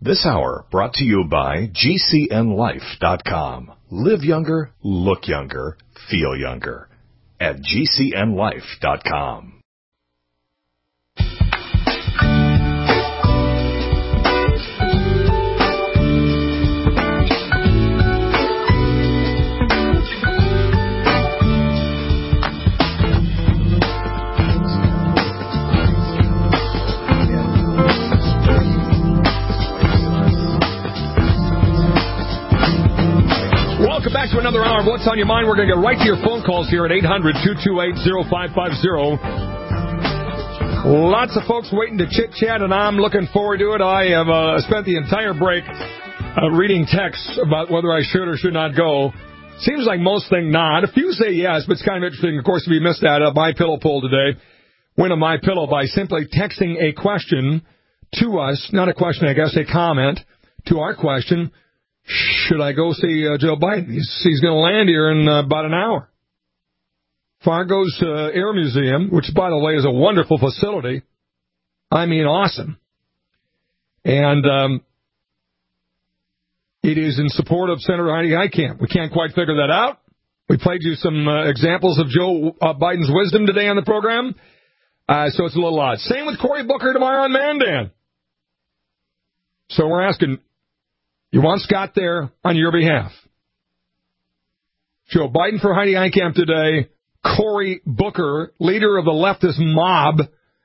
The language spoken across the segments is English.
This hour brought to you by GCNLife.com. Live younger, look younger, feel younger at GCNLife.com. Welcome back to another hour of What's on Your Mind. We're going to get right to your phone calls here at 800-228-0550. Lots of folks waiting to chit-chat, and I'm looking forward to it. I have spent the entire break reading texts about whether I should or should not go. Seems like most think not. A few say yes, but it's kind of interesting. Of course, if you missed that, My Pillow poll today, win a My Pillow by simply texting a question to us. Not a question, I guess, a comment to our question. Should I go see Joe Biden? He's going to land here in about an hour. Fargo's Air Museum, which, by the way, is a wonderful facility. I mean, awesome. And it is in support of Senator Heidi Heitkamp. We can't quite figure that out. We played you some examples of Joe Biden's wisdom today on the program, so it's a little odd. Same with Cory Booker tomorrow on Mandan. So we're asking, you want Scott there on your behalf? Joe Biden for Heidi Heitkamp today. Cory Booker, leader of the leftist mob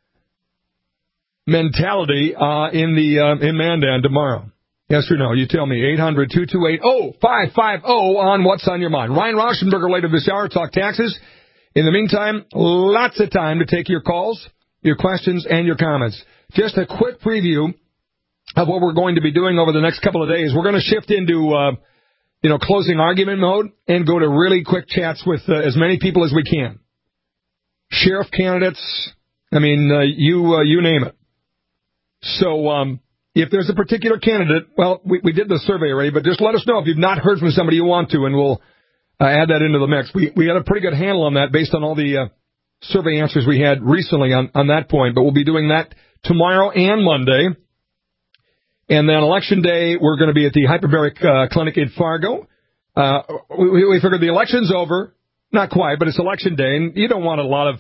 mentality in Mandan tomorrow. Yes or no? You tell me. 800-228-0550 on What's on Your Mind. Ryan Rauschenberger later this hour, talk taxes. In the meantime, lots of time to take your calls, your questions, and your comments. Just a quick preview of what we're going to be doing over the next couple of days. We're going to shift into, closing argument mode and go to really quick chats with as many people as we can. Sheriff candidates, you name it. So, if there's a particular candidate, well, we did the survey already, but just let us know if you've not heard from somebody you want to, and we'll add that into the mix. We got a pretty good handle on that based on all the survey answers we had recently on that point, but we'll be doing that tomorrow and Monday. And then Election Day, we're going to be at the Hyperbaric Clinic in Fargo. We figured the election's over. Not quite, but it's Election Day, and you don't want a lot of,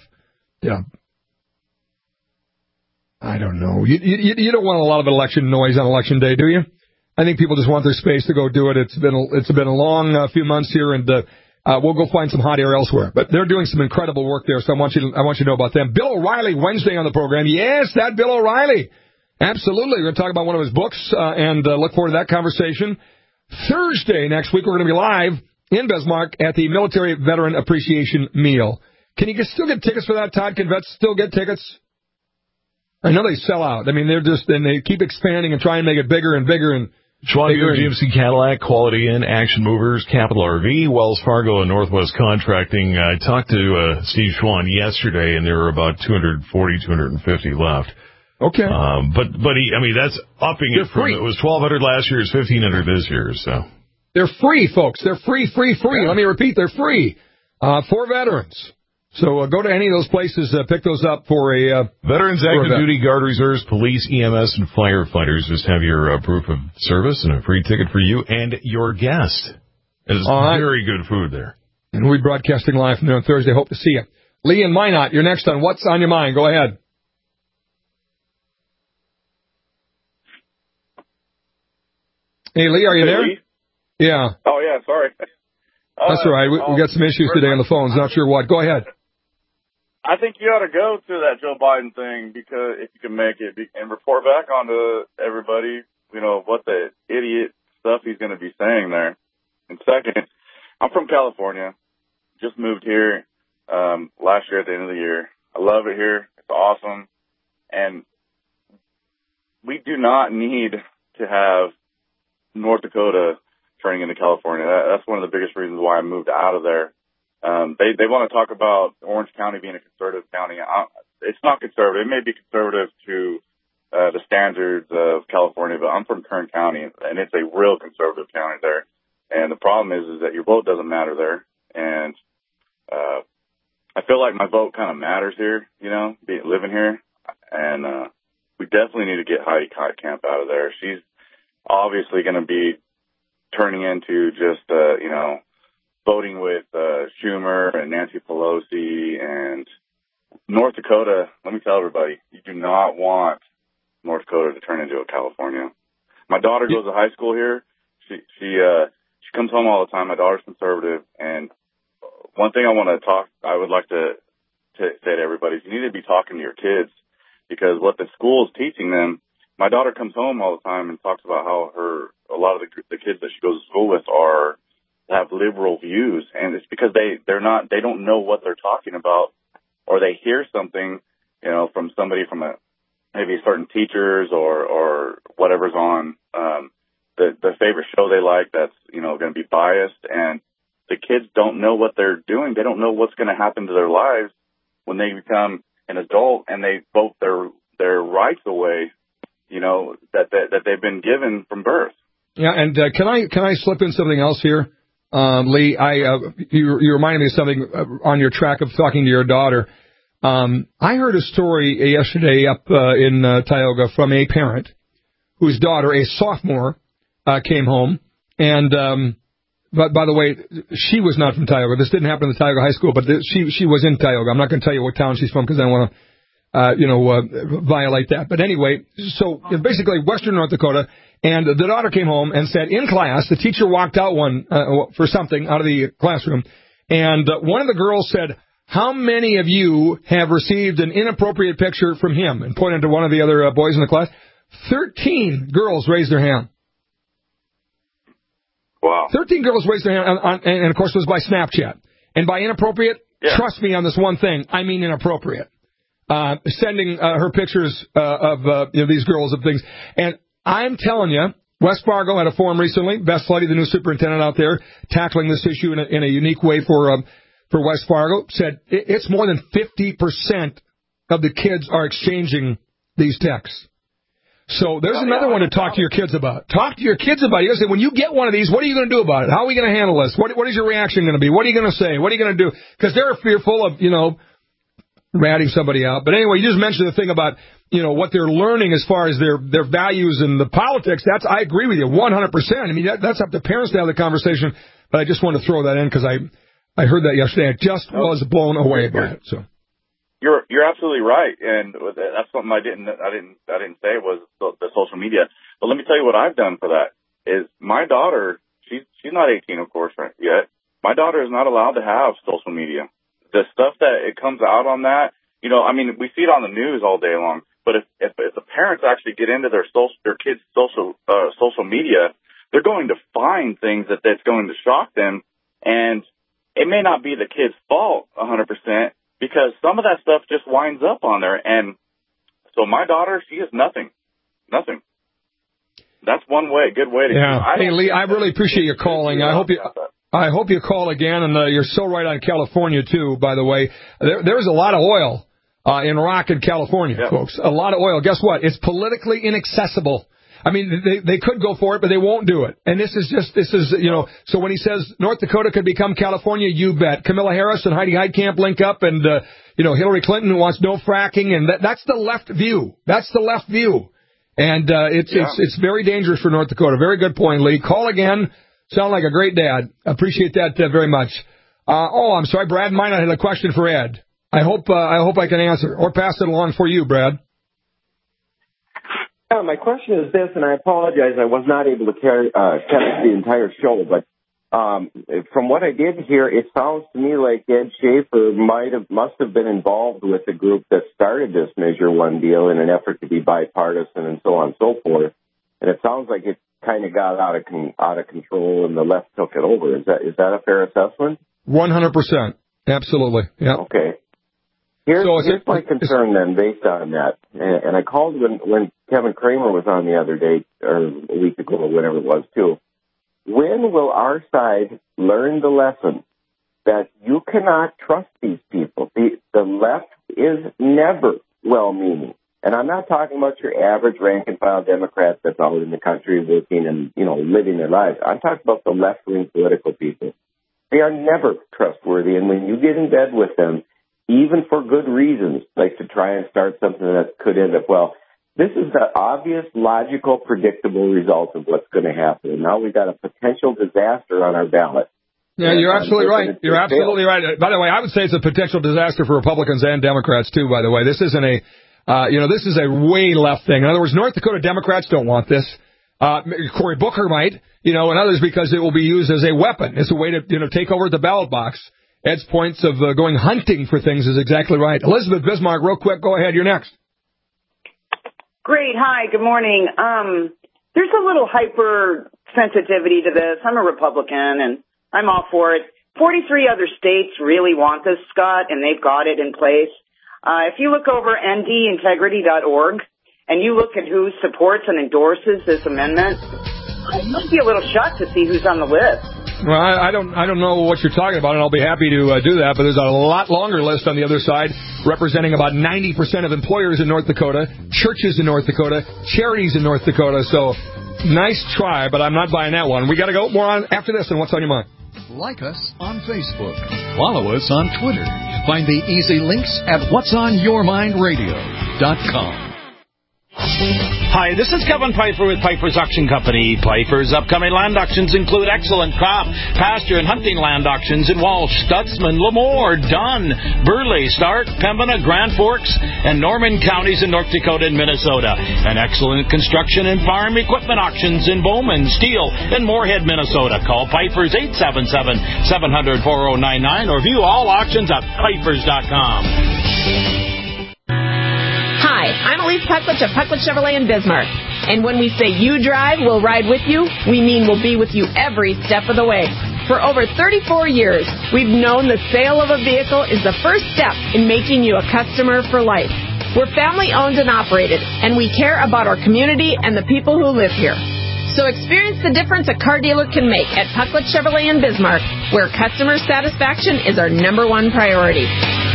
I don't know. You don't want a lot of election noise on Election Day, do you? I think people just want their space to go do it. It's been a long few months here, and we'll go find some hot air elsewhere. But they're doing some incredible work there, so I want you to know about them. Bill O'Reilly Wednesday on the program. Yes, that Bill O'Reilly. Absolutely. We're going to talk about one of his books and look forward to that conversation. Thursday next week, we're going to be live in Bismarck at the Military Veteran Appreciation Meal. Can you still get tickets for that, Todd? Can vets still get tickets? I know they sell out. I mean, they keep expanding and trying to make it bigger and bigger and Schwaniger, GMC Cadillac, Quality Inn, Action Movers, Capital RV, Wells Fargo, and Northwest Contracting. I talked to Steve Schwan yesterday, and there were about 240, 250 left. Okay. But that's upping it from, it was 1,200 last year, it's 1,500 this year, so. They're free, folks. They're free. Yeah. Let me repeat, they're free, for veterans. So go to any of those places, pick those up for a, Veterans, active duty, Guard Reserves, Police, EMS, and firefighters. Just have your proof of service and a free ticket for you and your guest. There's very good food there. And we'll be broadcasting live from there on Thursday. Hope to see you. Lee and Minot, you're next on What's on Your Mind. Go ahead. Hey, Lee, are you there? Lee? Yeah. Oh, yeah, sorry. That's all right. We got some issues today on the phones. Not sure what. Go ahead. I think you ought to go to that Joe Biden thing because if you can make it and report back onto everybody, what the idiot stuff he's going to be saying there. And second, I'm from California. Just moved here last year at the end of the year. I love it here. It's awesome. And we do not need to have North Dakota turning into California. That's one of the biggest reasons why I moved out of there. They want to talk about Orange County being a conservative county. It's not conservative. It may be conservative to the standards of California, but I'm from Kern County, and it's a real conservative county there. And the problem is that your vote doesn't matter there. And I feel like my vote kind of matters here, living here. And we definitely need to get Heidi Heitkamp out of there. obviously going to be turning into just, voting with Schumer and Nancy Pelosi and North Dakota. Let me tell everybody, you do not want North Dakota to turn into a California. My daughter goes to high school here. She comes home all the time. My daughter's conservative, and one thing I would like to say to everybody is you need to be talking to your kids, because what the school is teaching them. My daughter comes home all the time and talks about how a lot of the kids that she goes to school with have liberal views, and it's because they don't know what they're talking about, or they hear something, from somebody from maybe certain teachers or whatever's on the favorite show they like that's going to be biased, and the kids don't know what they're doing. They don't know what's going to happen to their lives when they become an adult and they vote their rights away, that they've been given from birth. Yeah, and can I slip in something else here? Lee, you reminded me of something on your track of talking to your daughter. I heard a story yesterday up in Tioga from a parent whose daughter, a sophomore, came home. And but by the way, she was not from Tioga. This didn't happen in the Tioga High School, but she was in Tioga. I'm not going to tell you what town she's from because I don't want to violate that. But anyway, so basically Western North Dakota. And the daughter came home and said, in class, the teacher walked out for something out of the classroom, and one of the girls said, how many of you have received an inappropriate picture from him? And pointed to one of the other boys in the class. 13 girls raised their hand. Wow. 13 girls raised their hand, and of course it was by Snapchat. And by inappropriate, trust me on this one thing, I mean inappropriate. Sending her pictures of these girls of things. And I'm telling you, West Fargo had a forum recently. Beth Slutty, the new superintendent out there, tackling this issue in a unique way for West Fargo, said it's more than 50% of the kids are exchanging these texts. So there's another one to talk to your kids about. Talk to your kids about it. You say, when you get one of these, what are you going to do about it? How are we going to handle this? What is your reaction going to be? What are you going to say? What are you going to do? Because they're fearful of, ratting somebody out. But anyway, you just mentioned the thing about, what they're learning as far as their values and the politics. I agree with you 100%. I mean, that's up to parents to have the conversation. But I just want to throw that in because I heard that yesterday. I just was blown away by it. So you're absolutely right, and that's something I didn't say was the social media. But let me tell you what I've done for that is my daughter. She's not 18, of course, right, yet. My daughter is not allowed to have social media. The stuff that it comes out on that, we see it on the news all day long. But if the parents actually get into their kids' social media, they're going to find things that's going to shock them, and it may not be the kid's fault 100% because some of that stuff just winds up on there. And so my daughter, she has nothing. That's one good way to. Yeah. Hey Lee, I really appreciate you calling. I hope you call again, and you're so right on California too. By the way, there's a lot of oil. In Rockett, California, folks. A lot of oil. Guess what? It's politically inaccessible. I mean, they could go for it, but they won't do it. And this is, so when he says North Dakota could become California, you bet. Kamala Harris and Heidi Heitkamp link up, and, Hillary Clinton wants no fracking, and that's the left view. That's the left view. And, it's very dangerous for North Dakota. Very good point, Lee. Call again. Sound like a great dad. Appreciate that very much. I'm sorry, Brad might not have a question for Ed. I hope I can answer or pass it along for you, Brad. Yeah, my question is this, and I apologize, I was not able to catch the entire show, but from what I did hear, it sounds to me like Ed Schaefer must have been involved with the group that started this Measure 1 deal in an effort to be bipartisan and so on and so forth. And it sounds like it kind of got out of control, and the left took it over. Is that a fair assessment? 100%. Absolutely. Yeah. Okay. Here's my concern then, based on that. And I called when Kevin Kramer was on the other day, or a week ago, or whatever it was, too. When will our side learn the lesson that you cannot trust these people? The left is never well-meaning. And I'm not talking about your average rank-and-file Democrat that's out in the country working and, living their lives. I'm talking about the left-wing political people. They are never trustworthy. And when you get in bed with them, even for good reasons, like to try and start something that could end up well, This is the obvious, logical, predictable result of what's going to happen. And now we've got a potential disaster on our ballot. Yeah, you're absolutely right. You're absolutely right. By the way, I would say it's a potential disaster for Republicans and Democrats, too, by the way. This isn't this is a way left thing. In other words, North Dakota Democrats don't want this. Cory Booker might, and others because it will be used as a weapon. It's a way to, take over the ballot box. Ed's points of going hunting for things is exactly right. Elizabeth Bismarck, real quick, go ahead. You're next. Great. Hi. Good morning. There's a little hypersensitivity to this. I'm a Republican, and I'm all for it. 43 other states really want this, Scott, and they've got it in place. If you look over ndintegrity.org and you look at who supports and endorses this amendment, it must be a little shocked to see who's on the list. Well, I don't know what you're talking about, and I'll be happy to do that, but there's a lot longer list on the other side, representing about 90% of employers in North Dakota, churches in North Dakota, charities in North Dakota, so nice try, but I'm not buying that one. We got to go more on after this and What's on Your Mind. Like us on Facebook. Follow us on Twitter. Find the easy links at whatsonyourmindradio.com. Hi, this is Kevin Piper with Piper's Auction Company. Piper's upcoming land auctions include excellent crop, pasture, and hunting land auctions in Walsh, Stutzman, Lemoore, Dunn, Burley, Stark, Pembina, Grand Forks, and Norman counties in North Dakota and Minnesota. And excellent construction and farm equipment auctions in Bowman, Steele, and Moorhead, Minnesota. Call Piper's 877-700-4099 or view all auctions at pipers.com. Hi, I'm Elise Pucklich of Pucklich Chevrolet in Bismarck. And when we say you drive, we'll ride with you, we mean we'll be with you every step of the way. For over 34 years, we've known the sale of a vehicle is the first step in making you a customer for life. We're family owned and operated, and we care about our community and the people who live here. So experience the difference a car dealer can make at Pucklich Chevrolet in Bismarck, where customer satisfaction is our number one priority.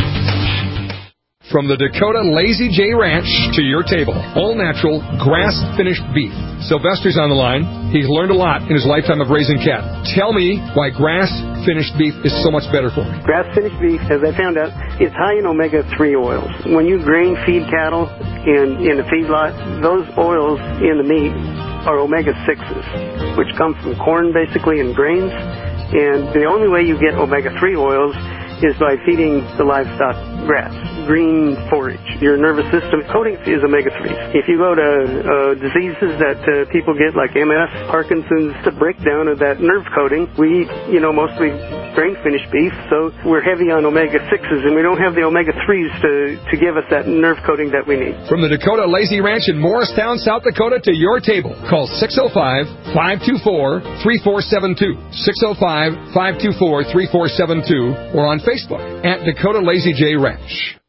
From the Dakota Lazy J Ranch to your table, all-natural, grass-finished beef. Sylvester's on the line. He's learned a lot in his lifetime of raising cattle. Tell me why grass-finished beef is so much better for me. Grass-finished beef, as I found out, is high in omega-3 oils. When you grain feed cattle in the feedlot, those oils in the meat are omega-6s, which come from corn, basically, and grains. And the only way you get omega-3 oils is by feeding the livestock grass, green forage. Your nervous system coating is omega-3s. If you go to diseases that people get like MS, Parkinson's, the breakdown of that nerve coating, we eat, mostly grain-finished beef, so we're heavy on omega-6s, and we don't have the omega-3s to give us that nerve coating that we need. From the Dakota Lazy Ranch in Morristown, South Dakota to your table, call 605-524-3472, 605-524-3472, or on Facebook at Dakota Lazy J Ranch.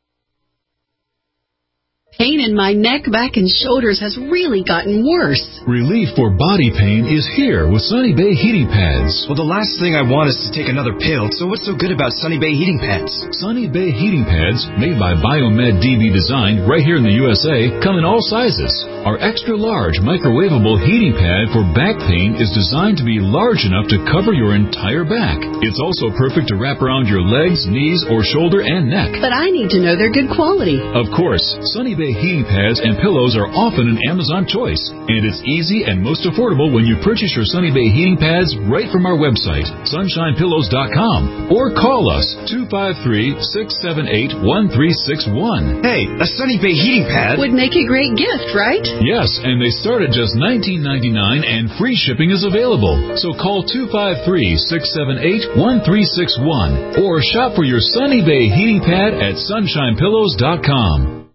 Pain in my neck, back, and shoulders has really gotten worse. Relief for body pain is here with Sunny Bay Heating Pads. Well, the last thing I want is to take another pill, so what's so good about Sunny Bay Heating Pads? Sunny Bay Heating Pads, made by Biomed DB Design right here in the USA, come in all sizes. Our extra-large microwavable heating pad for back pain is designed to be large enough to cover your entire back. It's also perfect to wrap around your legs, knees, or shoulder and neck. But I need to know they're good quality. Of course, Sunny Bay heating pads and pillows are often an Amazon choice, and it's easy and most affordable when you purchase your Sunny Bay heating pads right from our website, sunshinepillows.com, or call us 253-678-1361. Hey, a Sunny Bay heating pad would make a great gift, right? Yes, and they start at just $19.99 and free shipping is available. So call 253-678-1361 or shop for your Sunny Bay heating pad at sunshinepillows.com.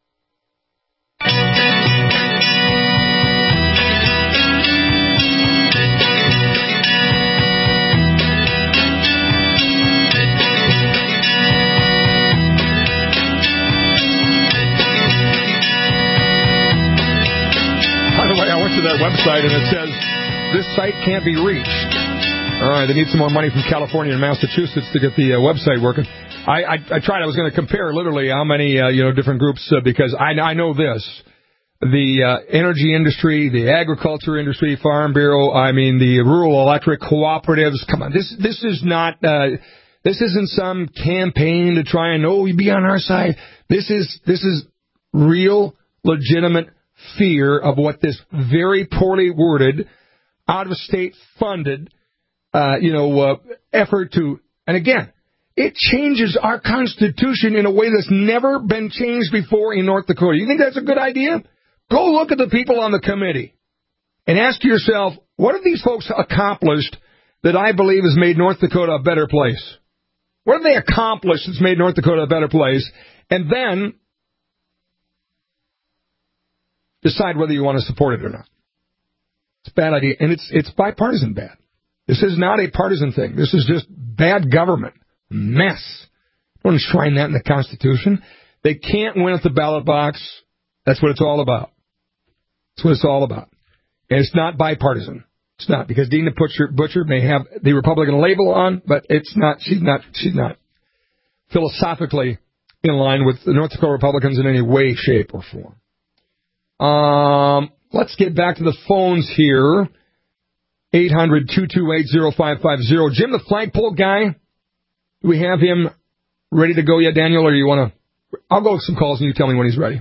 Website, and it says this site can't be reached. All right, they need some more money from California and Massachusetts to get the website working. I tried. I was going to compare literally how many different groups because I know this: the energy industry, the agriculture industry, Farm Bureau. I mean, the rural electric cooperatives. Come on, this is not. This isn't some campaign to try and be on our side. This is real, legitimate fear of what this very poorly worded, out-of-state funded, effort to, and again, it changes our Constitution in a way that's never been changed before in North Dakota. You think that's a good idea? Go look at the people on the committee and ask yourself, what have these folks accomplished that I believe has made North Dakota a better place? What have they accomplished that's made North Dakota a better place? And then decide whether you want to support it or not. It's a bad idea, and it's bipartisan bad. This is not a partisan thing. This is just bad government. Mess. Don't enshrine that in the Constitution. They can't win at the ballot box. That's what it's all about. That's what it's all about. And it's not bipartisan. It's not, because Dina Butcher may have the Republican label on, but it's not. She's not philosophically in line with the North Dakota Republicans in any way, shape, or form. Let's get back to the phones here. 800-228-0550. Jim, the flagpole guy, do we have him ready to go yet, Daniel, or do you want to? I'll go with some calls and you tell me when he's ready.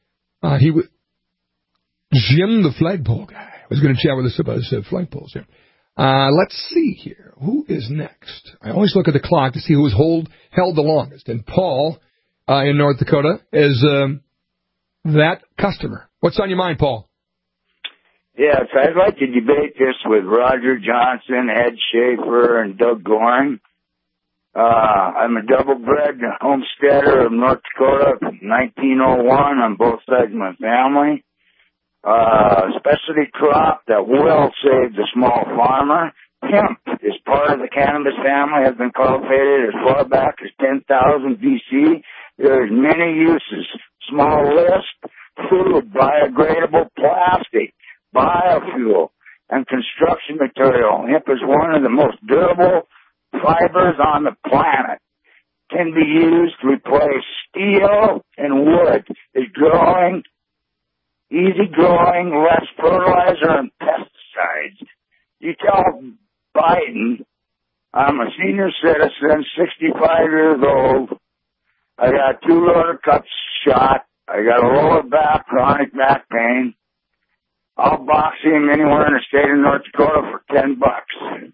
Jim, the flagpole guy, was going to chat with us about his flagpoles here. Let's see here. Who is next? I always look at the clock to see who was held the longest. And Paul in North Dakota is that customer. What's on your mind, Paul? Yes, I'd like to debate this with Roger Johnson, Ed Schaefer, and Doug Goring. I'm a double-bred homesteader of North Dakota from 1901 on both sides of my family. Specialty crop that will save the small farmer. Hemp is part of the cannabis family, has been cultivated as far back as 10,000 BC. There's many uses. Small list, food, biodegradable plastic, biofuel, and construction material. Hemp is one of the most durable fibers on the planet. Can be used to replace steel and wood. It's growing, easy growing, less fertilizer and pesticides. You tell Biden, I'm a senior citizen, 65 years old. I got 2 rotor cups shot. I got a lower back, chronic back pain. I'll box him anywhere in the state of North Dakota for $10.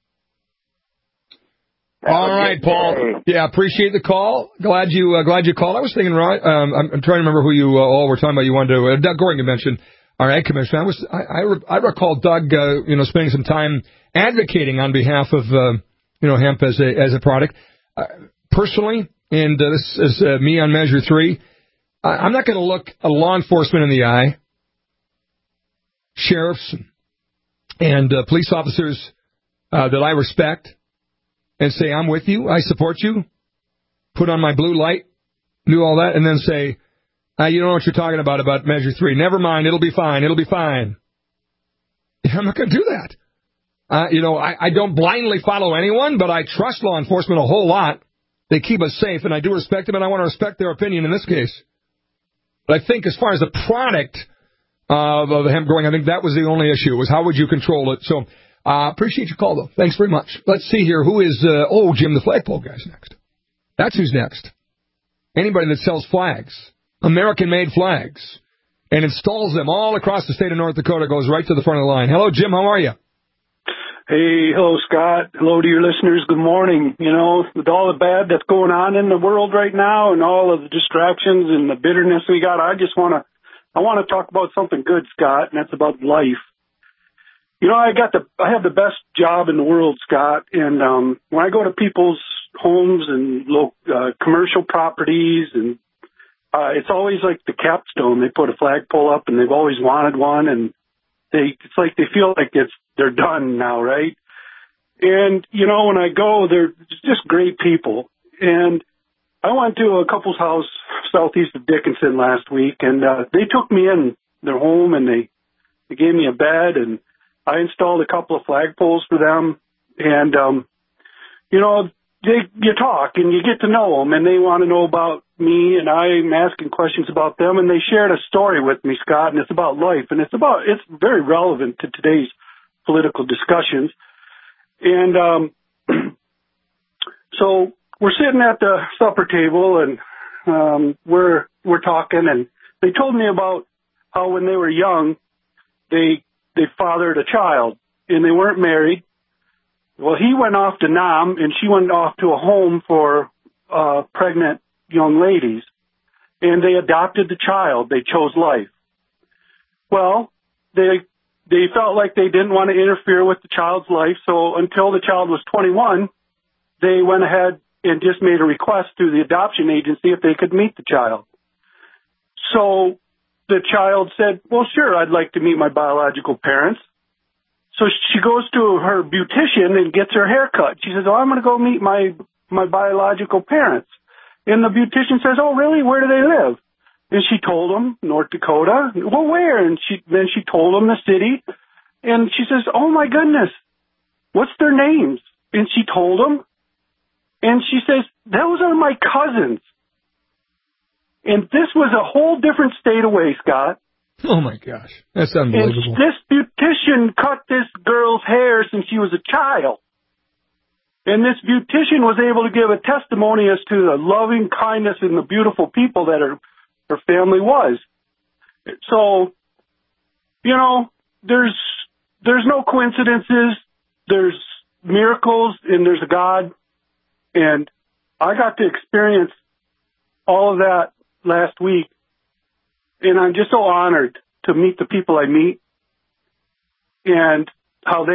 All right, Paul. Yeah, appreciate the call. Glad you called. I was thinking, right? I'm trying to remember who you all were talking about. You wanted to Doug Goring, you mentioned our ag commissioner. I recall Doug, spending some time advocating on behalf of hemp as a product. Personally, and this is me on Measure 3. I'm not going to look a law enforcement in the eye, sheriffs and police officers that I respect, and say, I'm with you, I support you, put on my blue light, do all that, and then say, you don't know what you're talking about Measure 3. Never mind, it'll be fine. I'm not going to do that. I don't blindly follow anyone, but I trust law enforcement a whole lot. They keep us safe, and I do respect them, and I want to respect their opinion in this case. But I think as far as the product of the hemp growing, I think that was the only issue, was how would you control it. So appreciate your call, though. Thanks very much. Let's see here. Who is, Jim, the flagpole guy's next. That's who's next. Anybody that sells flags, American-made flags, and installs them all across the state of North Dakota goes right to the front of the line. Hello, Jim. How are you? Hey, hello, Scott. Hello to your listeners. Good morning. With all the bad that's going on in the world right now and all of the distractions and the bitterness we got, I want to talk about something good, Scott, and that's about life. I have the best job in the world, Scott, and when I go to people's homes and commercial properties, and it's always like the capstone. They put a flagpole up, and they've always wanted one, and it's like they feel like they're done now, right? And when I go, they're just great people. And I went to a couple's house southeast of Dickinson last week, and they took me in their home, and they gave me a bed, and I installed a couple of flagpoles for them. And you talk and you get to know them, and they want to know about me, and I'm asking questions about them, and they shared a story with me, Scott, and it's about life, and it's very relevant to today's political discussions. And so we're sitting at the supper table, and we're talking, and They told me about how when they were young, they fathered a child, and they weren't married. Well, he went off to Nam, and she went off to a home for pregnant young ladies, and they adopted the child. They chose life. Well, they felt like they didn't want to interfere with the child's life, so until the child was 21, they went ahead and just made a request to the adoption agency if they could meet the child. So the child said, well, sure, I'd like to meet my biological parents. So she goes to her beautician and gets her hair cut. She says, oh, I'm going to go meet my biological parents. And the beautician says, oh, really? Where do they live? And she told him, North Dakota. Well, where? And then she told him the city. And she says, oh, my goodness, what's their names? And she told him. And she says, those are my cousins. And this was a whole different state away, Scott. Oh, my gosh. That's unbelievable. And this beautician cut this girl's hair since she was a child. And this beautician was able to give a testimony as to the loving kindness and the beautiful people that her family was. So, you know, there's no coincidences. There's miracles, and there's a God. And I got to experience all of that last week. And I'm just so honored to meet the people I meet and how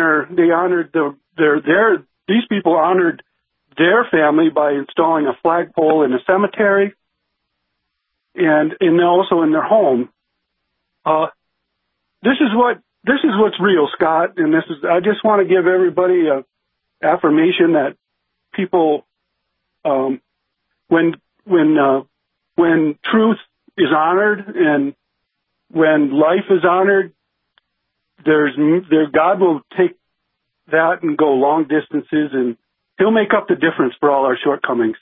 these people honored their family by installing a flagpole in a cemetery and also in their home. This is what's real, Scott. And I just want to give everybody a affirmation that people, when truth is honored and when life is honored, God will take that and go long distances, and he'll make up the difference for all our shortcomings.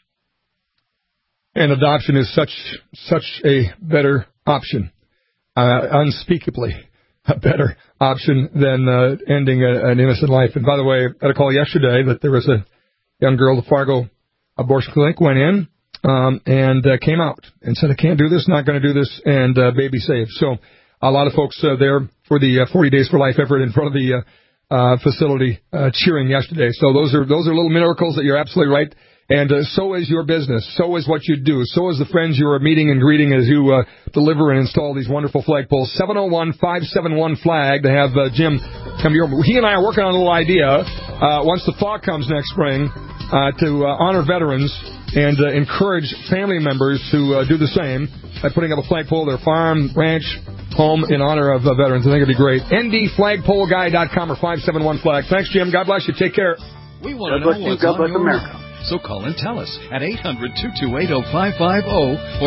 And adoption is such a better option, unspeakably a better option than ending an innocent life. And by the way, I got a call yesterday that there was a young girl, the Fargo abortion clinic, went in and came out and said, I can't do this, not going to do this, and baby saved. So a lot of folks there for the 40 Days for Life effort in front of the facility cheering yesterday. So those are little miracles that you're absolutely right. And so is your business. So is what you do. So is the friends you are meeting and greeting as you deliver and install these wonderful flagpoles. 701-571-FLAG to have Jim come here. He and I are working on a little idea once the thaw comes next spring to honor veterans and encourage family members to do the same by putting up a flagpole at their farm, ranch, home in honor of veterans. I think it'd be great. ndflagpoleguy.com or 571-FLAG. Thanks, Jim. God bless you. Take care. We want to know what's on your mind. So call and tell us at 800-228-0550 or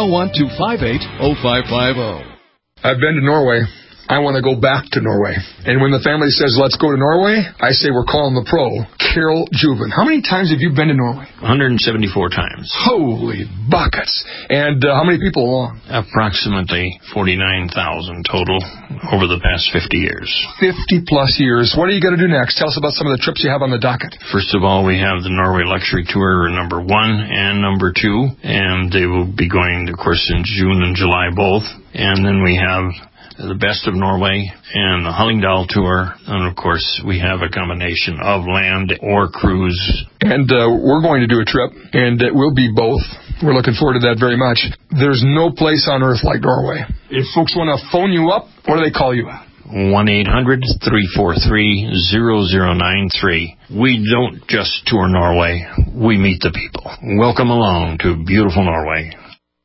701-258-0550. I've been to Norway. I want to go back to Norway. And when the family says, let's go to Norway, I say we're calling the pro, Carol Juven. How many times have you been to Norway? 174 times. Holy buckets. And how many people along? Approximately 49,000 total over the past 50 years. 50-plus years. What are you going to do next? Tell us about some of the trips you have on the docket. First of all, we have the Norway Luxury Tour number 1 and number 2. And they will be going, of course, in June and July both. And then we have the Best of Norway and the Hallingdal Tour. And, of course, we have a combination of land or cruise. And we're going to do a trip, and it will be both. We're looking forward to that very much. There's no place on earth like Norway. If folks want to phone you up, what do they call you at? 1-800-343-0093. We don't just tour Norway. We meet the people. Welcome along to beautiful Norway.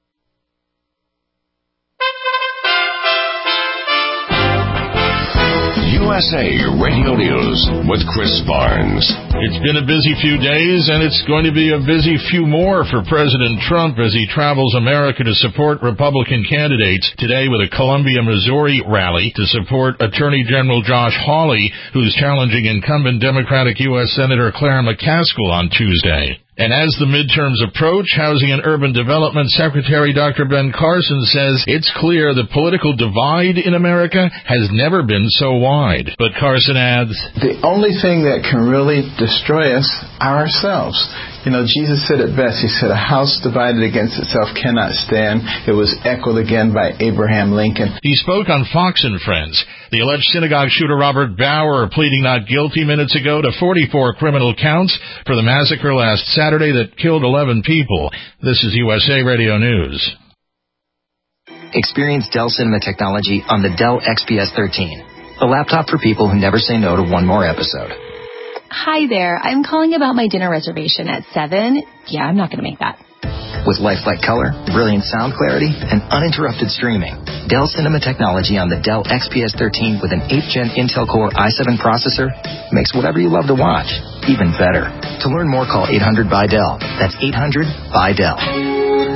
USA Radio News with Chris Barnes. It's been a busy few days, and it's going to be a busy few more for President Trump as he travels America to support Republican candidates. Today with a Columbia, Missouri rally to support Attorney General Josh Hawley, who's challenging incumbent Democratic U.S. Senator Claire McCaskill on Tuesday. And as the midterms approach, Housing and Urban Development Secretary Dr. Ben Carson says it's clear the political divide in America has never been so wide. But Carson adds, the only thing that can really destroy us are ourselves. You know, Jesus said it best. He said, a house divided against itself cannot stand. It was echoed again by Abraham Lincoln. He spoke on Fox and Friends. The alleged synagogue shooter Robert Bauer pleading not guilty minutes ago to 44 criminal counts for the massacre last Saturday that killed 11 people. This is USA Radio News. Experience Dell Cinema technology on the Dell XPS 13, a laptop for people who never say no to one more episode. Hi there. I'm calling about my dinner reservation at 7. Yeah, I'm not going to make that. With lifelike color, brilliant sound clarity, and uninterrupted streaming, Dell Cinema technology on the Dell XPS 13 with an 8th Gen Intel Core i7 processor makes whatever you love to watch even better. To learn more, call 800-BY-DELL. That's 800-BY-DELL.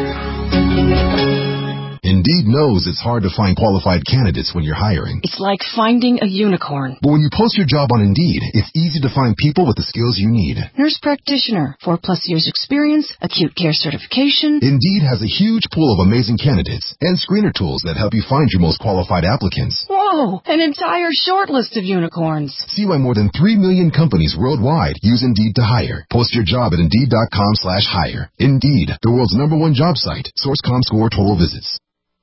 Indeed knows it's hard to find qualified candidates when you're hiring. It's like finding a unicorn. But when you post your job on Indeed, it's easy to find people with the skills you need. Nurse practitioner, 4+ years experience, acute care certification. Indeed has a huge pool of amazing candidates and screener tools that help you find your most qualified applicants. Whoa, an entire short list of unicorns. See why more than 3 million companies worldwide use Indeed to hire. Post your job at Indeed.com/hire. Indeed, the world's #1 job site. Source ComScore total visits.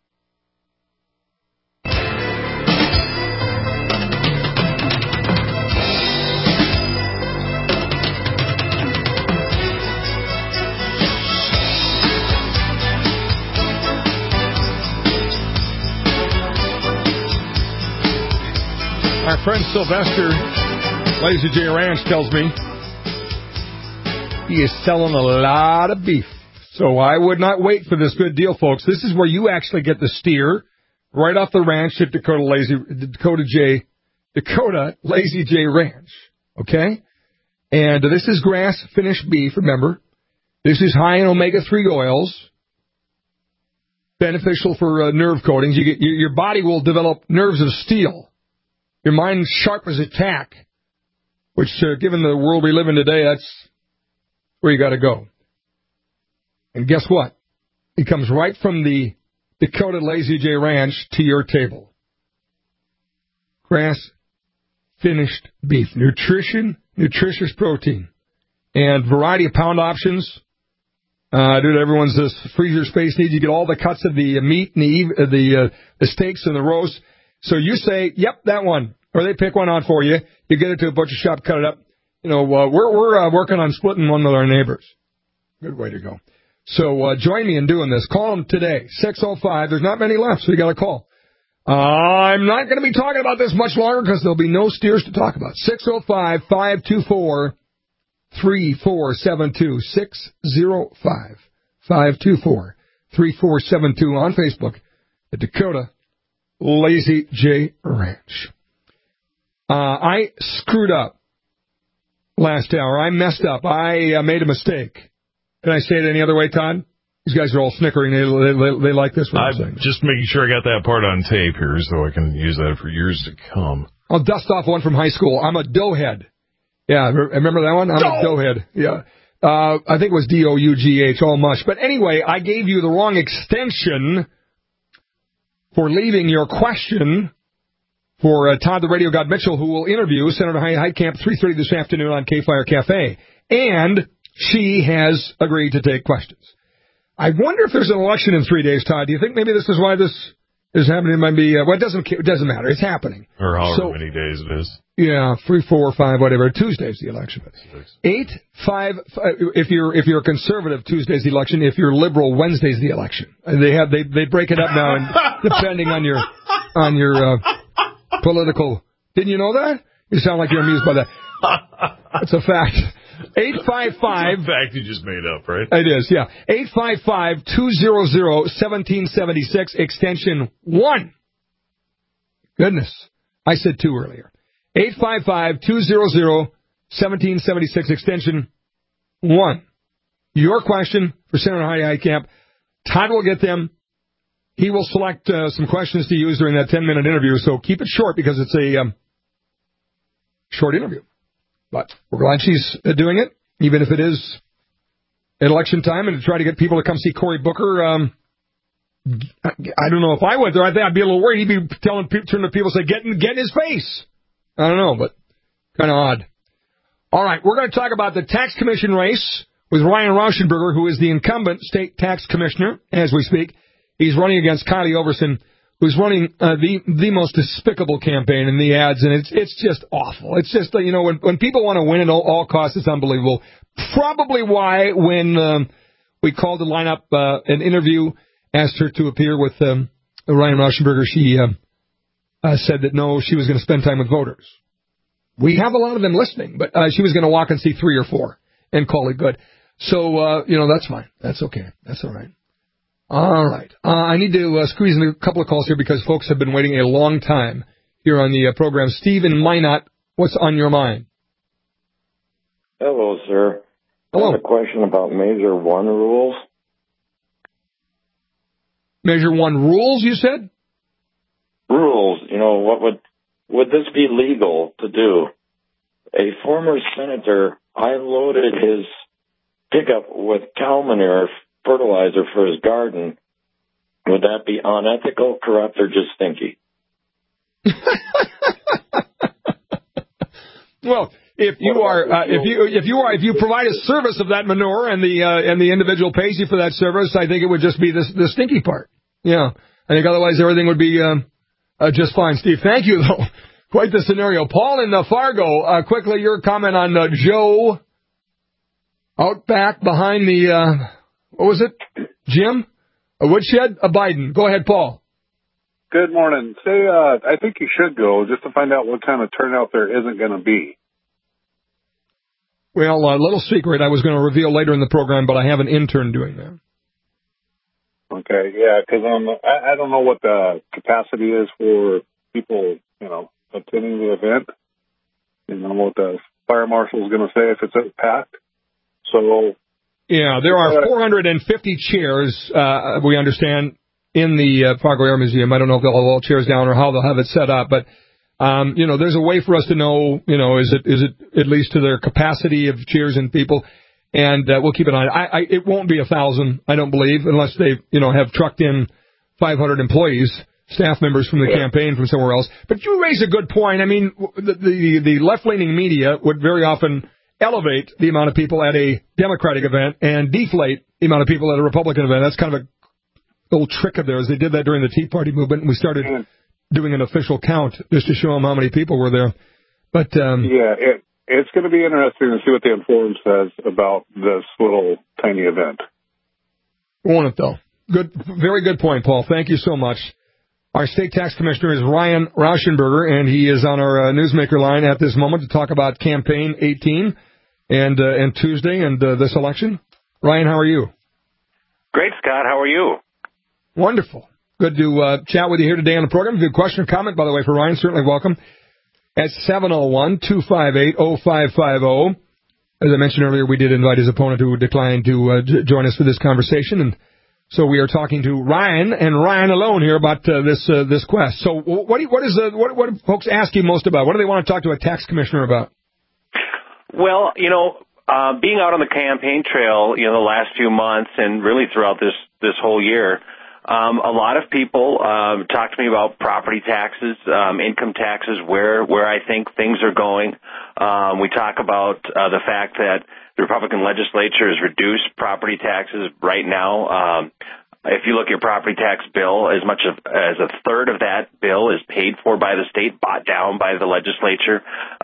Our friend Sylvester, Lazy J Ranch, tells me he is selling a lot of beef. So I would not wait for this good deal, folks. This is where you actually get the steer right off the ranch at Dakota Lazy J Ranch. Okay? And this is grass-finished beef, remember. This is high in omega-3 oils. Beneficial for nerve coatings. Your body will develop nerves of steel. Your mind sharp as a tack, which, given the world we live in today, that's where you got to go. And guess what? It comes right from the Dakota Lazy J Ranch to your table. Grass-finished beef. Nutritious protein. And variety of pound options. Due to everyone's freezer space needs, you get all the cuts of the meat and the steaks and the roast. So you say, yep, that one. Or they pick one out for you. You get it to a butcher shop, cut it up. You know, we're working on splitting one with our neighbors. Good way to go. So join me in doing this. Call them today. 605. There's not many left, so you got to call. I'm not going to be talking about this much longer because there'll be no steers to talk about. 605-524-3472. 605-524-3472 on Facebook at Dakota Lazy J Ranch. I screwed up last hour. I messed up. I made a mistake. Can I say it any other way, Todd? These guys are all snickering. They like this one. I'm just making sure I got that part on tape here so I can use that for years to come. I'll dust off one from high school. I'm a doughhead. Yeah, remember that one? I'm a doughhead. Yeah. I think it was D-O-U-G-H, all mush. But anyway, I gave you the wrong extension for leaving your question for Todd the Radio God Mitchell, who will interview Senator Heitkamp 3:30 this afternoon on K-Fire Cafe. And she has agreed to take questions. I wonder if there's an election in 3 days, Todd. Do you think maybe this is why this is happening? It might be, well, it doesn't matter. It's happening. Or however many days it is. Yeah, 3, 4, 5, whatever. Tuesday's the election. 8-5. If you're a conservative, Tuesday's the election. If you're liberal, Wednesday's the election. And they break it up now, and depending on your political. Didn't you know that? You sound like you're amused by that. It's a fact. 855. It's a fact you just made up, right? It is, yeah. 855-200-1776, extension 1. Goodness. I said 2 earlier. 855-200-1776, extension 1. Your question for Senator Heidi Heitkamp. Todd will get them. He will select some questions to use during that 10-minute interview, so keep it short because it's a short interview. But we're glad she's doing it, even if it is at election time, and to try to get people to come see Cory Booker. I don't know if I went there. I think I'd be a little worried. He'd be turning to people and say, get in his face. I don't know, but kind of odd. All right, we're going to talk about the tax commission race with Ryan Rauschenberger, who is the incumbent state tax commissioner as we speak. He's running against Kylie Overson, who's running the most despicable campaign in the ads, and it's just awful. It's just, when people want to win at all costs, it's unbelievable. Probably why when we called to line up an interview, asked her to appear with Ryan Rauschenberger, she said that no, she was going to spend time with voters. We have a lot of them listening, but she was going to walk and see 3 or 4 and call it good. So, that's fine. That's okay. That's all right. All right. I need to squeeze in a couple of calls here because folks have been waiting a long time here on the program. Steve in Minot, what's on your mind? Hello, sir. Hello. I have a question about Measure 1 rules. Measure 1 rules, you said? Rules. What would this be legal to do? A former senator, I loaded his pickup with cow manure fertilizer for his garden. Would that be unethical, corrupt, or just stinky? Well, if you provide a service of that manure and the individual pays you for that service, I think it would just be the stinky part. Yeah, I think otherwise everything would be just fine. Steve, thank you though. Quite the scenario. Paul in Fargo, quickly your comment on Joe out back behind the what was it, Jim? A woodshed? A Biden. Go ahead, Paul. Good morning. I think you should go just to find out what kind of turnout there isn't going to be. Well, a little secret I was going to reveal later in the program, but I have an intern doing that. Okay, yeah, because I don't know what the capacity is for people, attending the event. What the fire marshal is going to say if it's packed. So. Yeah, there are 450 chairs, we understand, in the Fargo Air Museum. I don't know if they'll have all chairs down or how they'll have it set up, but, there's a way for us to know, is it at least to their capacity of chairs and people, and we'll keep an eye. It won't be 1,000, I don't believe, unless they, have trucked in 500 employees, staff members from the campaign from somewhere else. But you raise a good point. I mean, the left-leaning media would very often elevate the amount of people at a Democratic event and deflate the amount of people at a Republican event. That's kind of a old trick of theirs. They did that during the Tea Party movement, and we started doing an official count just to show them how many people were there. But it's going to be interesting to see what the Inform says about this little tiny event. Won't it, though? Good, very good point, Paul. Thank you so much. Our state tax commissioner is Ryan Rauschenberger, and he is on our newsmaker line at this moment to talk about Campaign 18 and Tuesday and this election. Ryan, how are you? Great, Scott. How are you? Wonderful. Good to chat with you here today on the program. If you have a question or comment, by the way, for Ryan, certainly welcome. At 701-258-0550. As I mentioned earlier, we did invite his opponent who declined to join us for this conversation, and so we are talking to Ryan and Ryan alone here about this quest. So what do folks ask you most about? What do they want to talk to a tax commissioner about? Well, being out on the campaign trail, the last few months and really throughout this whole year, a lot of people talk to me about property taxes, income taxes, where I think things are going. We talk about the fact that the Republican legislature has reduced property taxes right now. If you look at your property tax bill, as much as a third of that bill is paid for by the state, bought down by the legislature.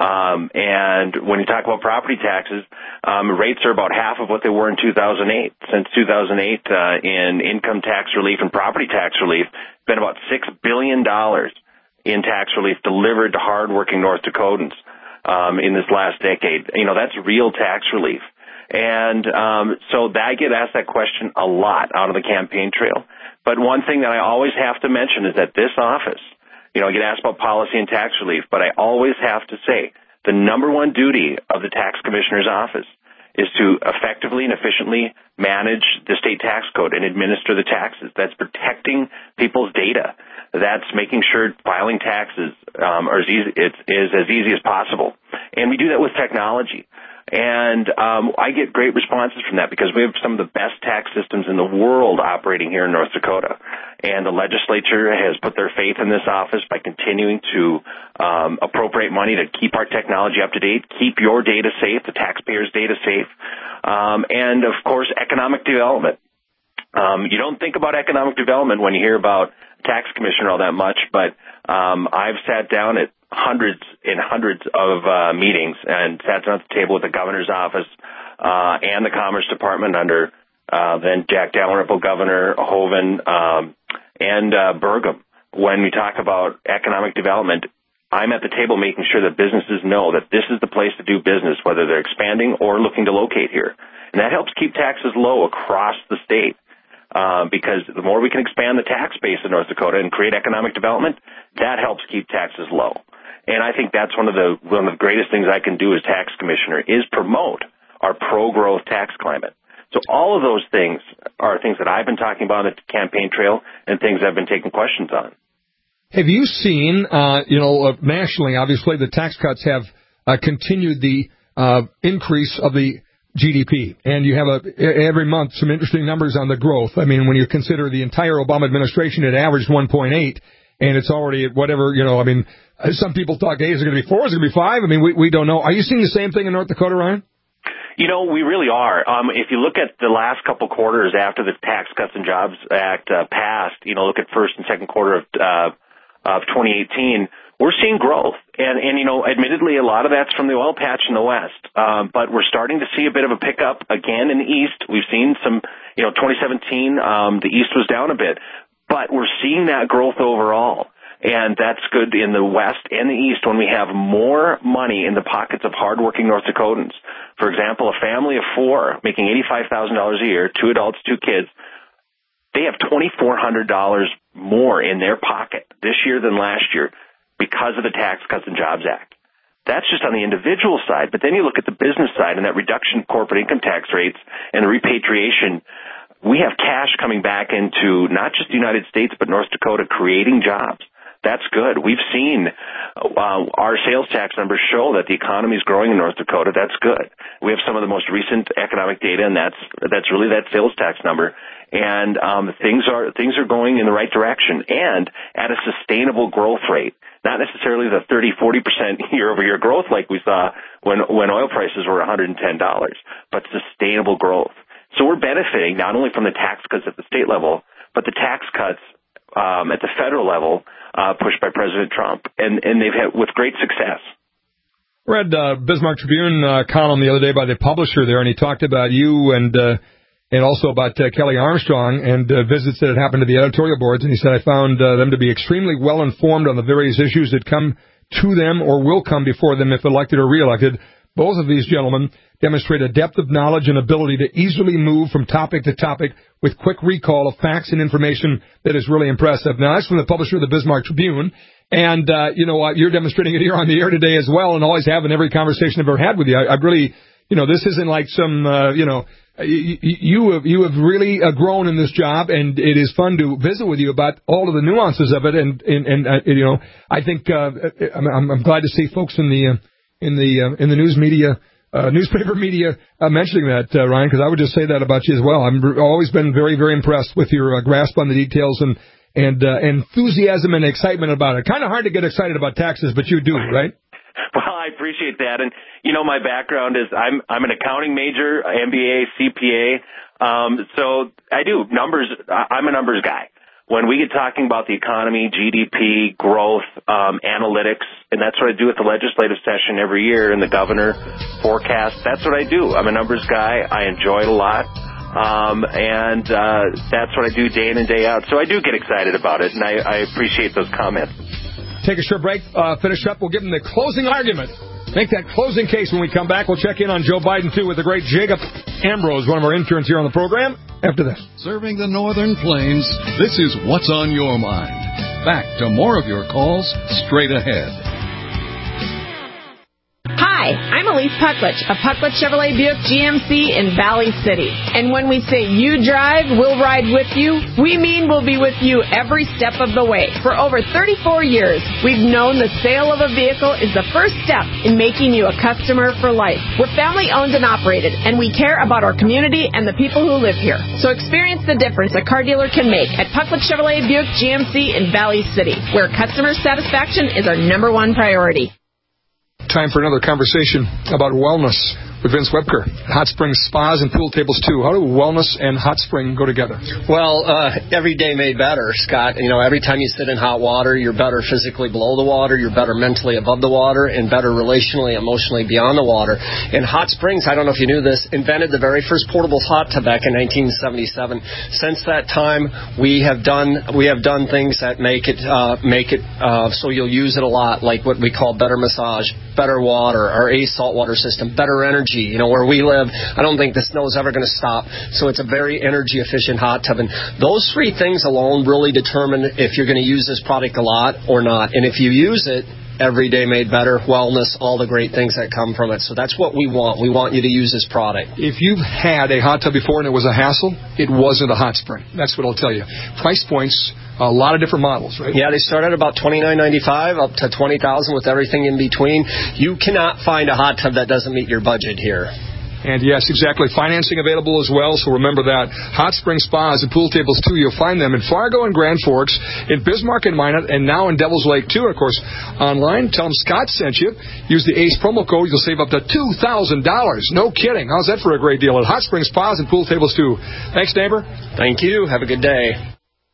And when you talk about property taxes, rates are about half of what they were in 2008. Since 2008, in income tax relief and property tax relief, it's been about $6 billion in tax relief delivered to hardworking North Dakotans in this last decade. That's real tax relief. And so I get asked that question a lot out on the campaign trail. But one thing that I always have to mention is that this office, I get asked about policy and tax relief, but I always have to say the number one duty of the tax commissioner's office is to effectively and efficiently manage the state tax code and administer the taxes. That's protecting people's data. That's making sure filing taxes is as easy as possible. And we do that with technology. And I get great responses from that because we have some of the best tax systems in the world operating here in North Dakota. And the legislature has put their faith in this office by continuing to appropriate money to keep our technology up to date, keep your data safe, the taxpayers' data safe, and, of course, economic development. You don't think about economic development when you hear about tax commissioner all that much, but I've sat down at hundreds and hundreds of meetings and sat down at the table with the governor's office and the Commerce Department under then Jack Dalrymple, Governor Hoeven, and Burgum. When we talk about economic development, I'm at the table making sure that businesses know that this is the place to do business, whether they're expanding or looking to locate here. And that helps keep taxes low across the state. Because the more we can expand the tax base in North Dakota and create economic development, that helps keep taxes low. And I think that's one of the greatest things I can do as tax commissioner is promote our pro-growth tax climate. So all of those things are things that I've been talking about on the campaign trail and things I've been taking questions on. Have you seen, nationally, obviously, the tax cuts have continued the increase of the GDP, and you have every month some interesting numbers on the growth. I mean, when you consider the entire Obama administration, it averaged 1.8, and it's already at whatever, some people talk, hey, is it going to be 4, is it going to be 5? I mean, we don't know. Are you seeing the same thing in North Dakota, Ryan? We really are. If you look at the last couple quarters after the Tax Cuts and Jobs Act passed, look at first and second quarter of 2018, we're seeing growth. And admittedly, a lot of that's from the oil patch in the West. But we're starting to see a bit of a pickup again in the East. We've seen some, 2017, the East was down a bit. But we're seeing that growth overall. And that's good in the West and the East when we have more money in the pockets of hardworking North Dakotans. For example, a family of 4 making $85,000 a year, 2 adults, 2 kids, they have $2,400 more in their pocket this year than last year because of the Tax Cuts and Jobs Act. That's just on the individual side. But then you look at the business side and that reduction in corporate income tax rates and the repatriation. We have cash coming back into not just the United States, but North Dakota creating jobs. That's good. We've seen our sales tax numbers show that the economy is growing in North Dakota. That's good. We have some of the most recent economic data, and that's really that sales tax number. And things are going in the right direction and at a sustainable growth rate. Not necessarily the 30-40% year-over-year growth like we saw when oil prices were $110, but sustainable growth. So we're benefiting not only from the tax cuts at the state level, but the tax cuts at the federal level pushed by President Trump, and they've had with great success. Read Bismarck Tribune column the other day by the publisher there, and he talked about you and also about Kelly Armstrong and visits that had happened to the editorial boards. And he said, I found them to be extremely well informed on the various issues that come to them or will come before them if elected or reelected. Both of these gentlemen demonstrate a depth of knowledge and ability to easily move from topic to topic with quick recall of facts and information that is really impressive. Now, that's from the publisher of the Bismarck Tribune. And, you're demonstrating it here on the air today as well, and always have in every conversation I've ever had with you. I really, this isn't like some, you have really grown in this job, and it is fun to visit with you about all of the nuances of it. And I think I'm glad to see folks in the news media, newspaper media mentioning that, Ryan, because I would just say that about you as well. I've always been very, very impressed with your grasp on the details and enthusiasm and excitement about it. Kind of hard to get excited about taxes, but you do, right? Well, I appreciate that. And, my background is I'm an accounting major, MBA, CPA. So I do numbers. I'm a numbers guy. When we get talking about the economy, GDP, growth, analytics, and that's what I do at the legislative session every year and the governor forecast, that's what I do. I'm a numbers guy. I enjoy it a lot. And that's what I do day in and day out. So I do get excited about it, and I appreciate those comments. Take a short break, finish up. We'll give them the closing argument. Make that closing case when we come back. We'll check in on Joe Biden, too, with the great Jacob Ambrose, one of our interns here on the program, after this. Serving the Northern Plains, this is What's on Your Mind. Back to more of your calls straight ahead. Hi, Hi, I'm Elise Pucklich of Pucklich Chevrolet Buick GMC in Valley City. And when we say you drive, we'll ride with you, we mean we'll be with you every step of the way. For over 34 years, we've known the sale of a vehicle is the first step in making you a customer for life. We're family owned and operated, and we care about our community and the people who live here. So experience the difference a car dealer can make at Pucklich Chevrolet Buick GMC in Valley City, where customer satisfaction is our number one priority. Time for another conversation about wellness with Vince Webker. Hot Springs Spas and Pool Tables, too. How do wellness and hot spring go together? Well, every day made better, Scott. You know, every time you sit in hot water, you're better physically below the water, you're better mentally above the water, and better relationally, emotionally beyond the water. And Hot Springs, I don't know if you knew this, invented the very first portable hot tub back in 1977. Since that time, we have done things that make it so you'll use it a lot, like what we call better massage, better water, our ACE saltwater system, better energy. You know, where we live, I don't think the snow is ever going to stop. So it's a very energy-efficient hot tub. And those three things alone really determine if you're going to use this product a lot or not. And if you use it, every day made better, wellness, all the great things that come from it. So that's what we want. We want you to use this product. If you've had a hot tub before and it was a hassle, it wasn't a hot spring. That's what I'll tell you. Price points, a lot of different models, right? Yeah, they start at about $29.95 up to $20,000 with everything in between. You cannot find a hot tub that doesn't meet your budget here. And yes, exactly. Financing available as well, so remember that. Hot Spring Spas and Pool Tables, too. You'll find them in Fargo and Grand Forks, in Bismarck and Minot, and now in Devil's Lake, too. Of course, online, tell them Scott sent you. Use the ACE promo code. You'll save up to $2,000. No kidding. How's that for a great deal? At Hot Spring Spas and Pool Tables, too. Thanks, neighbor. Thank you. Have a good day.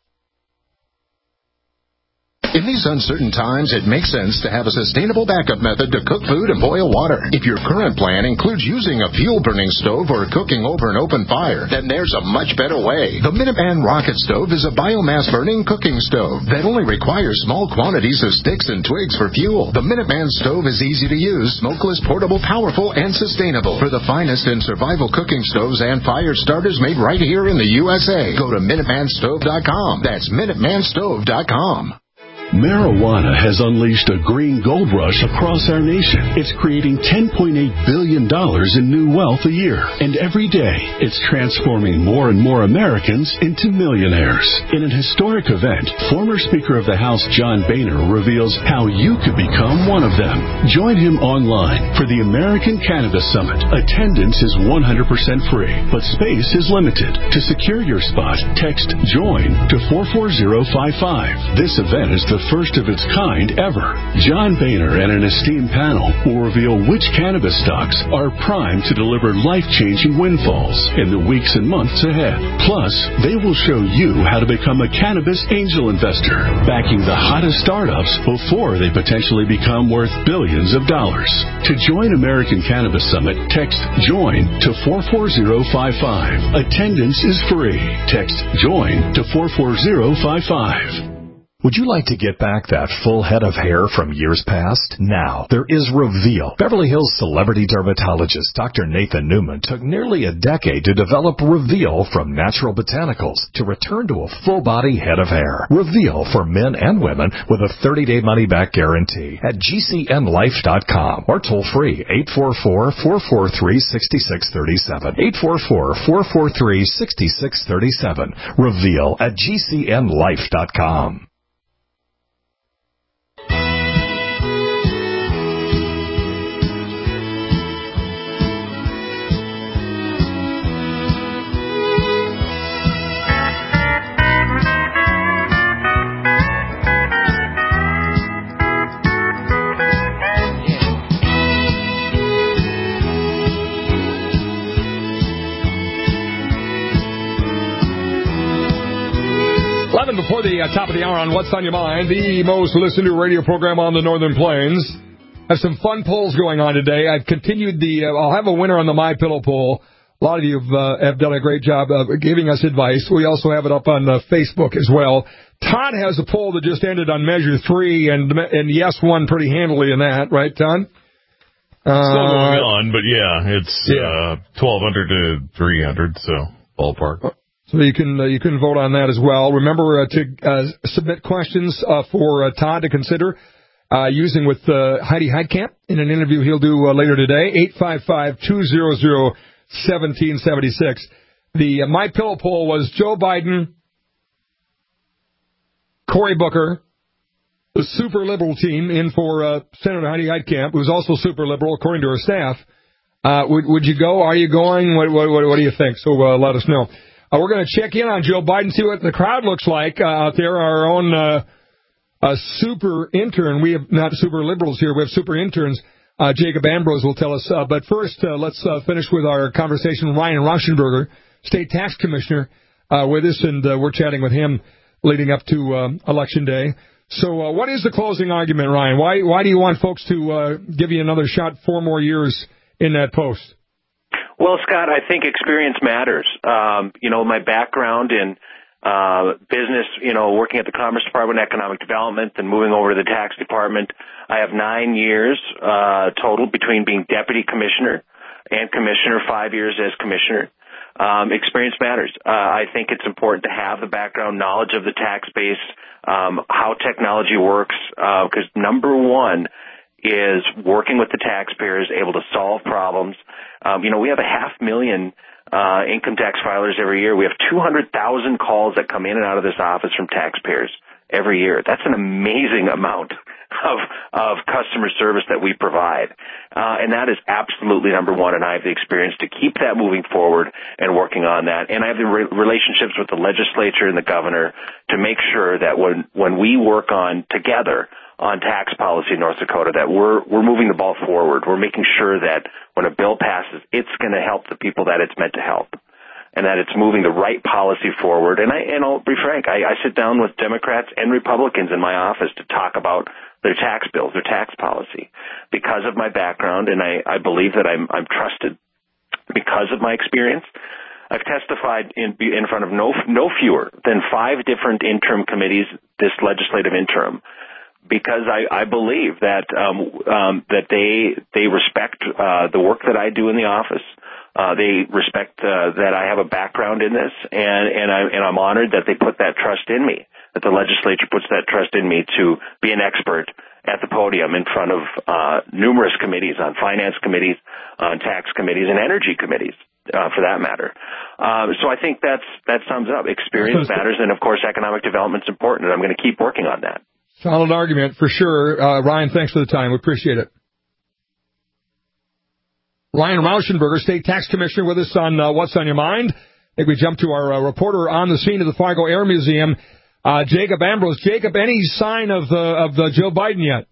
In these uncertain times, it makes sense to have a sustainable backup method to cook food and boil water. If your current plan includes using a fuel-burning stove or cooking over an open fire, then there's a much better way. The Minuteman Rocket Stove is a biomass-burning cooking stove that only requires small quantities of sticks and twigs for fuel. The Minuteman Stove is easy to use, smokeless, portable, powerful, and sustainable. For the finest in survival cooking stoves and fire starters made right here in the USA, go to MinutemanStove.com. That's MinutemanStove.com. Marijuana has unleashed a green gold rush across our nation. It's creating $10.8 billion in new wealth a year. And every day, it's transforming more and more Americans into millionaires. In an historic event, former Speaker of the House John Boehner reveals how you could become one of them. Join him online for the American Cannabis Summit. Attendance is 100% free, but space is limited. To secure your spot, text JOIN to 44055. This event is the first of its kind ever. John Boehner and an esteemed panel will reveal which cannabis stocks are primed to deliver life-changing windfalls in the weeks and months ahead. Plus, they will show you how to become a cannabis angel investor, backing the hottest startups before they potentially become worth billions of dollars. To join American Cannabis Summit, text JOIN to 44055. Attendance is free. Text JOIN to 44055. Would you like to get back that full head of hair from years past? Now, there is Reveal. Beverly Hills celebrity dermatologist Dr. Nathan Newman took nearly a decade to develop Reveal from natural botanicals to return to a full-body head of hair. Reveal for men and women with a 30-day money-back guarantee at GCNlife.com or toll-free 844-443-6637. 844-443-6637. Reveal at GCNlife.com. Before the top of the hour on What's on Your Mind, the most listened to radio program on the Northern Plains. Have some fun polls going on today. I've continued I'll have a winner on the MyPillow poll. A lot of you have done a great job of giving us advice. We also have it up on Facebook as well. Todd has a poll that just ended on Measure 3, and yes won pretty handily in that, right, Todd? Still going on, but yeah, it's 1,200 to 300, so ballpark. So you can vote on that as well. Remember to submit questions for Todd to consider using with Heidi Heitkamp in an interview he'll do later today. 855-200-1776. The My Pillow poll was Joe Biden, Cory Booker, the super liberal team in for Senator Heidi Heitkamp, who's also super liberal according to her staff. Would you go? Are you going? What do you think? So let us know. We're going to check in on Joe Biden, see what the crowd looks like out there. Our own super intern. We have not super liberals here. We have super interns. Jacob Ambrose will tell us. But first, let's finish with our conversation with Ryan Rauschenberger, State Tax Commissioner, with us, and we're chatting with him leading up to Election Day. So what is the closing argument, Ryan? Why do you want folks to give you another shot, 4 more years in that post? Well, Scott, I think experience matters. My background in business, working at the Commerce Department, Economic Development, and moving over to the Tax Department. I have 9 years total between being Deputy Commissioner and Commissioner, 5 years as Commissioner. Experience matters. I think it's important to have the background knowledge of the tax base, how technology works, because number one is working with the taxpayers, able to solve problems. We have 500,000 income tax filers every year. We have 200,000 calls that come in and out of this office from taxpayers every year. That's an amazing amount of customer service that we provide. And that is absolutely number one, and I have the experience to keep that moving forward and working on that. And I have the relationships with the legislature and the governor to make sure that when we work on together on tax policy in North Dakota, that we're moving the ball forward. We're making sure that when a bill passes, it's going to help the people that it's meant to help, and that it's moving the right policy forward. And I'll be frank, I sit down with Democrats and Republicans in my office to talk about their tax bills, their tax policy, because of my background, and I believe that I'm trusted because of my experience. I've testified in front of no fewer than 5 different interim committees this legislative interim, because I believe that that they respect the work that I do in the office. They respect that I have a background in this, and I'm honored that they put that trust in me, that the legislature puts that trust in me to be an expert at the podium in front of numerous committees, on finance committees, on tax committees, and energy committees, for that matter. So I think that sums up. Experience matters, and of course economic development's important, and I'm going to keep working on that. Solid argument for sure. Ryan, thanks for the time. We appreciate it. Ryan Rauschenberger, State Tax Commissioner, with us on What's on Your Mind. I think we jump to our reporter on the scene of the Fargo Air Museum, Jacob Ambrose. Jacob, any sign of Joe Biden yet?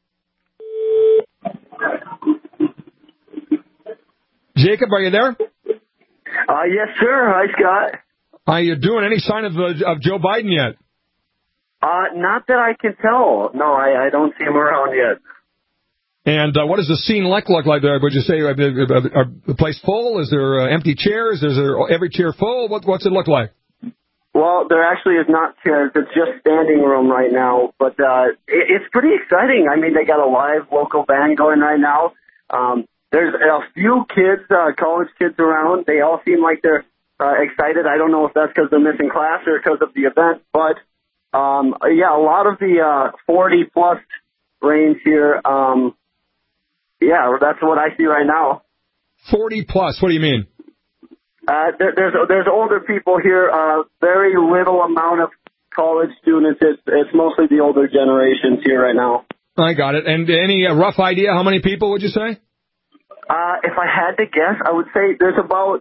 Jacob, are you there? Yes, sir. Hi, Scott. Are you doing any sign of Joe Biden yet? Not that I can tell. No, I don't see him around yet. And what does the scene look like there? Would you say are the place full? Is there empty chairs? Is there every chair full? What's it look like? Well, there actually is not chairs. It's just standing room right now. But it's pretty exciting. I mean, they got a live local band going right now. There's a few kids, college kids around. They all seem like they're excited. I don't know if that's because they're missing class or because of the event, but a lot of the 40-plus range here. That's what I see right now. 40-plus, what do you mean? There's older people here, very little amount of college students. It's mostly the older generations here right now. I got it. And any rough idea how many people would you say? If I had to guess, I would say there's about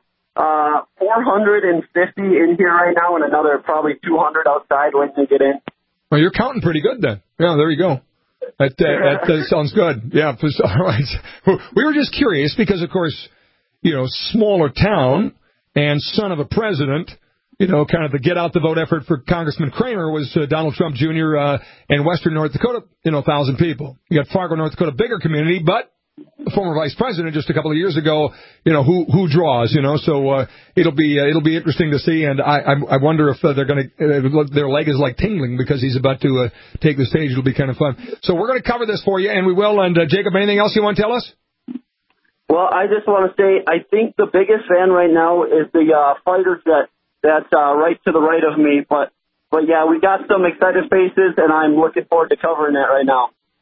450 in here right now, and another probably 200 outside waiting to get in. Well, you're counting pretty good then. Yeah, there you go. That sounds good. Yeah, all right. We were just curious because, of course, smaller town and son of a president, kind of the get out the vote effort for Congressman Kramer was Donald Trump Jr. In Western North Dakota, 1,000 people. You got Fargo, North Dakota, bigger community, but the former vice president just a couple of years ago, who draws, so it'll be interesting to see, and I wonder if they're going to their leg is like tingling because he's about to take the stage. It'll be kind of fun. So we're going to cover this for you, and we will. And Jacob, anything else you want to tell us? Well, I just want to say I think the biggest fan right now is the fighter jet that's right to the right of me, but yeah, we got some excited faces, and I'm looking forward to covering that right now.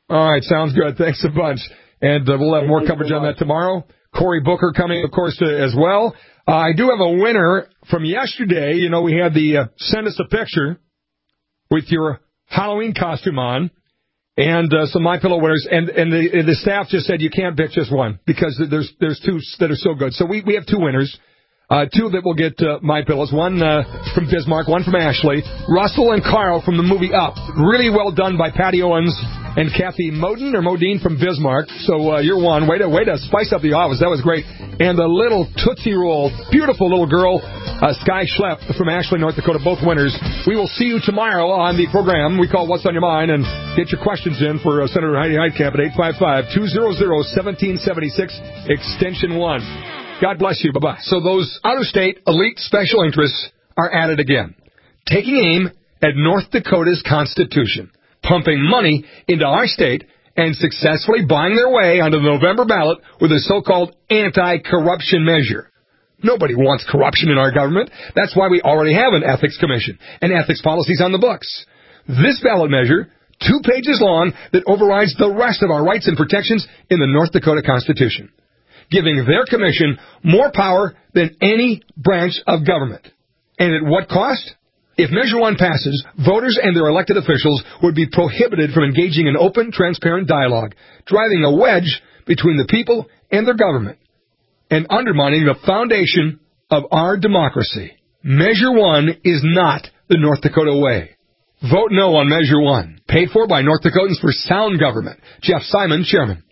All right, sounds good. Thanks a bunch. And we'll have more coverage on that tomorrow. Cory Booker coming, of course, as well. I do have a winner from yesterday. You know, we had the send us a picture with your Halloween costume on and some MyPillow winners. And the staff just said you can't pick just one because there's two that are so good. So we have two winners. Two that will get MyPillows. One from Bismarck, one from Ashley. Russell and Carl from the movie Up. Really well done by Patty Owens and Kathy Modine from Bismarck. So you're one. Way to spice up the office. That was great. And the little Tootsie Roll, beautiful little girl, Sky Schlepp from Ashley, North Dakota, both winners. We will see you tomorrow on the program we call What's on Your Mind, and get your questions in for Senator Heidi Heitkamp at 855-200-1776, extension 1. God bless you. Bye-bye. So those out-of-state elite special interests are at it again, taking aim at North Dakota's Constitution, pumping money into our state, and successfully buying their way onto the November ballot with a so-called anti-corruption measure. Nobody wants corruption in our government. That's why we already have an ethics commission and ethics policies on the books. This ballot measure, 2 pages long, that overrides the rest of our rights and protections in the North Dakota Constitution, giving their commission more power than any branch of government. And at what cost? If Measure 1 passes, voters and their elected officials would be prohibited from engaging in open, transparent dialogue, driving a wedge between the people and their government, and undermining the foundation of our democracy. Measure 1 is not the North Dakota way. Vote no on Measure 1. Paid for by North Dakotans for Sound Government. Jeff Simon, Chairman.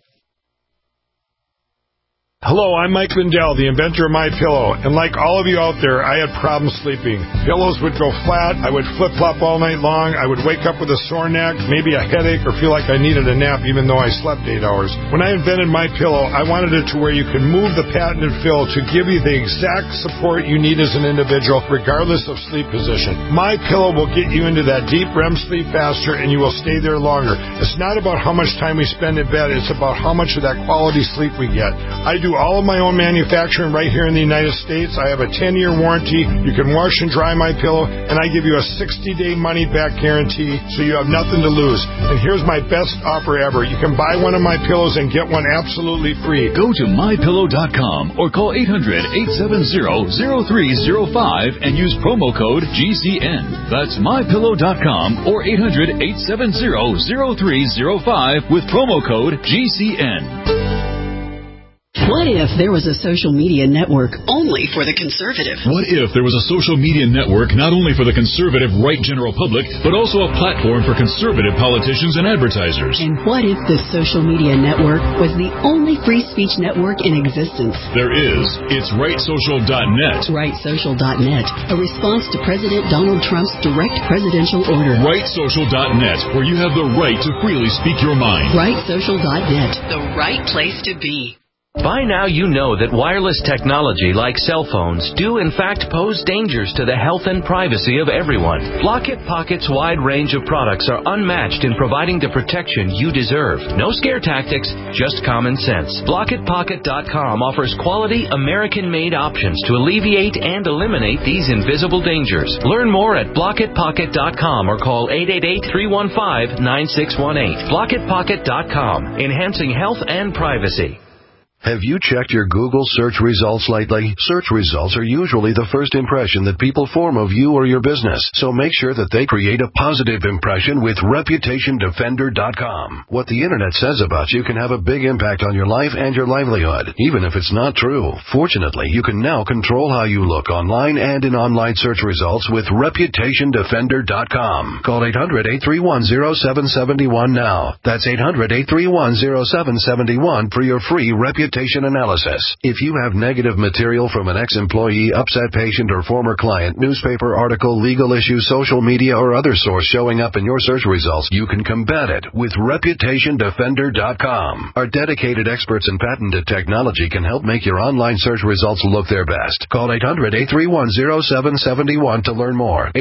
Hello, I'm Mike Lindell, the inventor of MyPillow, and like all of you out there, I had problems sleeping. Pillows would go flat, I would flip-flop all night long, I would wake up with a sore neck, maybe a headache, or feel like I needed a nap even though I slept 8 hours. When I invented MyPillow, I wanted it to where you could move the patented fill to give you the exact support you need as an individual, regardless of sleep position. MyPillow will get you into that deep REM sleep faster, and you will stay there longer. It's not about how much time we spend in bed, it's about how much of that quality sleep we get. I do all of my own manufacturing right here in the United States. I have a 10-year warranty. You can wash and dry MyPillow, and I give you a 60-day money-back guarantee, so you have nothing to lose. And here's my best offer ever. You can buy one of my pillows and get one absolutely free. Go to MyPillow.com or call 800-870-0305 and use promo code GCN. That's MyPillow.com or 800-870-0305 with promo code GCN. What if there was a social media network only for the conservative? What if there was a social media network not only for the conservative right general public, but also a platform for conservative politicians and advertisers? And what if this social media network was the only free speech network in existence? There is. It's RightSocial.net. RightSocial.net, a response to President Donald Trump's direct presidential order. RightSocial.net, where you have the right to freely speak your mind. RightSocial.net, the right place to be. By now you know that wireless technology like cell phones do in fact pose dangers to the health and privacy of everyone. Blockit Pocket's wide range of products are unmatched in providing the protection you deserve. No scare tactics, just common sense. BlockitPocket.com offers quality American-made options to alleviate and eliminate these invisible dangers. Learn more at BlockitPocket.com or call 888-315-9618. BlockitPocket.com, enhancing health and privacy. Have you checked your Google search results lately? Search results are usually the first impression that people form of you or your business, so make sure that they create a positive impression with ReputationDefender.com. What the Internet says about you can have a big impact on your life and your livelihood, even if it's not true. Fortunately, you can now control how you look online and in online search results with ReputationDefender.com. Call 800-831-0771 now. That's 800-831-0771 for your free reputation analysis. If you have negative material from an ex-employee, upset patient, or former client, newspaper article, legal issue, social media, or other source showing up in your search results, you can combat it with ReputationDefender.com. Our dedicated experts in patented technology can help make your online search results look their best. Call 800-831-0771 to learn more.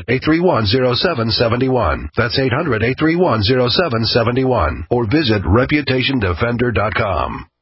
800-831-0771. That's 800-831-0771. Or visit ReputationDefender.com.